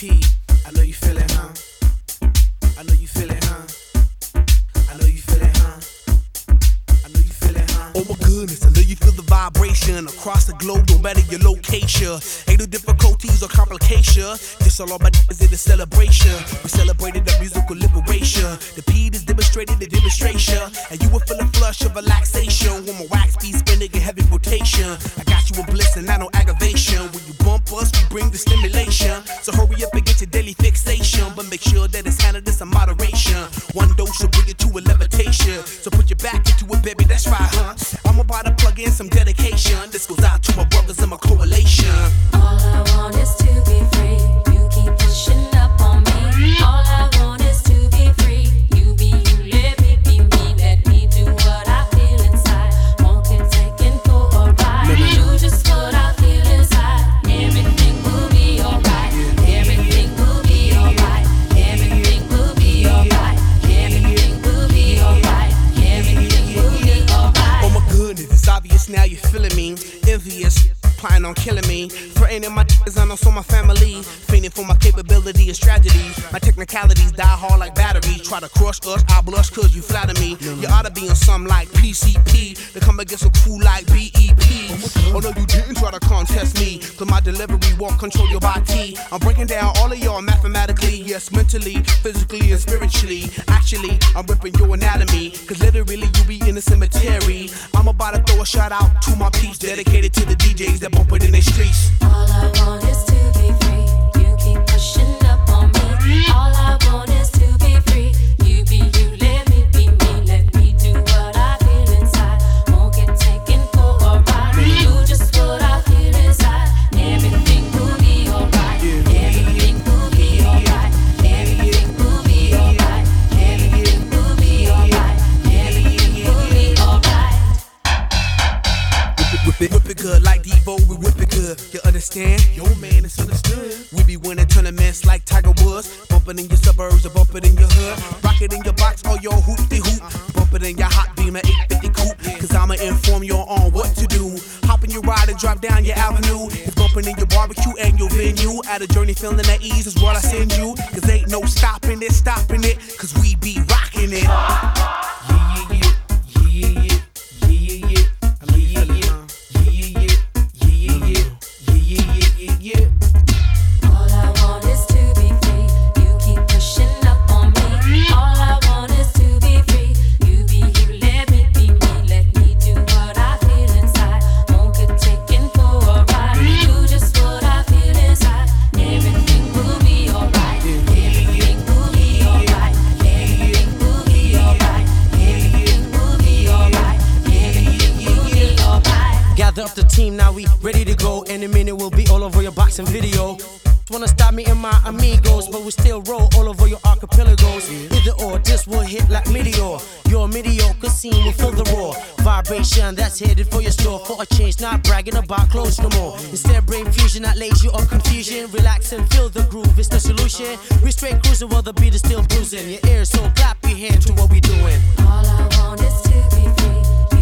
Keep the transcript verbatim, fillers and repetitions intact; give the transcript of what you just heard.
T. I know you feel it, huh? I know you feel it, huh? I know you feel it, huh? I know you feel it, huh? Oh my goodness, I know you feel the vibration across the globe, no matter your location. Ain't no difficulties or complication. This all about is in a celebration. We celebrated the musical liberation. The P is demonstrated the demonstration, and you will feel a flush of relaxation when my wax be spinning in heavy rotation. I got you in bliss and not no aggravation. When you bump us, we bring the stimulation. So hurry up and get your daily fixation, but make sure that it's handled in some moderation. One dose will bring you to a levitation. So put your back into it, baby, that's right, huh? I'm about to plug in some dedication. This goes out to my brothers in my correlation. All I want is to be free. You keep pushing up on me. All I want is to be free. You be you, let me be me. Let me do what I feel inside. Won't get taken for a ride. No, no, no. Do just what I feel inside. Everything will be alright. Everything will be alright. Everything will be alright. Everything will be alright. Everything will be alright. Oh my goodness, it's obvious now you're feeling me. Envious, planning on killing me. Threatening my niggas and also my family. Feigning for my capability is tragedy. My technicalities die hard like batteries. Try to crush us, I blush cause you flatter me. You oughta be on something like P C P. To come against a crew like B E P. Oh no, you didn't try to contest me. Cause my delivery won't control your body. I'm breaking down all of y'all mathematically. Yes, mentally, physically, and spiritually. Actually, I'm ripping your anatomy. Cause literally you be in the cemetery. I'm about to throw a shout out to my piece. Dedicated to the D Js that bump it in the streets. All I want is to be free. You keep pushing up on me. All I want is to be free. You be you, let me be me. Let me do what I feel inside. Won't get taken for a ride. Do just what I feel inside. Everything will be alright. Everything will be alright. Everything will be alright. Everything will be alright. Everything will be alright. Whip it, whip it good like Devo, we whip it good. You understand? Yo, man, it's understood. We be winning tournaments like Tiger Woods. Bumping in your suburbs or bump it in your hood. Rock it in your box or your hoop-de-hoop. Bump it in your hot Beamer eight fifty coupe. Cause I'ma inform you on what to do. Hop in your ride and drive down your avenue. It's bumping in your barbecue and your venue. At a journey feeling at ease is what I send you. Cause ain't no stopping it, stopping it. Cause we be rocking it. Yeah, yeah, yeah. Yeah, yeah, yeah. Yeah, yeah, yeah. I know you feel it, huh? Yeah. All I want is to be free. You keep pushing up on me. All I want is to be free. You be you, let me be me. Let me do what I feel inside. Won't get taken for a ride. Do just what I feel inside. Everything will be alright. Everything will be alright. Everything will be alright. Everything will be alright. Everything will be alright. Gather up the team, now we ready to go. In a minute we'll be all over your box and video. Wanna stop me and my amigos, but we still roll all over your archipelagos. Either or, this will hit like meteor. Your mediocre scene will fill the roar. Vibration that's headed for your store. For a change, not bragging about clothes no more. Instead, brain fusion that lays you on confusion. Relax and feel the groove, it's the solution. We straight cruising while the beat is still bruising. Your ears, so clap your hands to what we doing. All I want is to be free.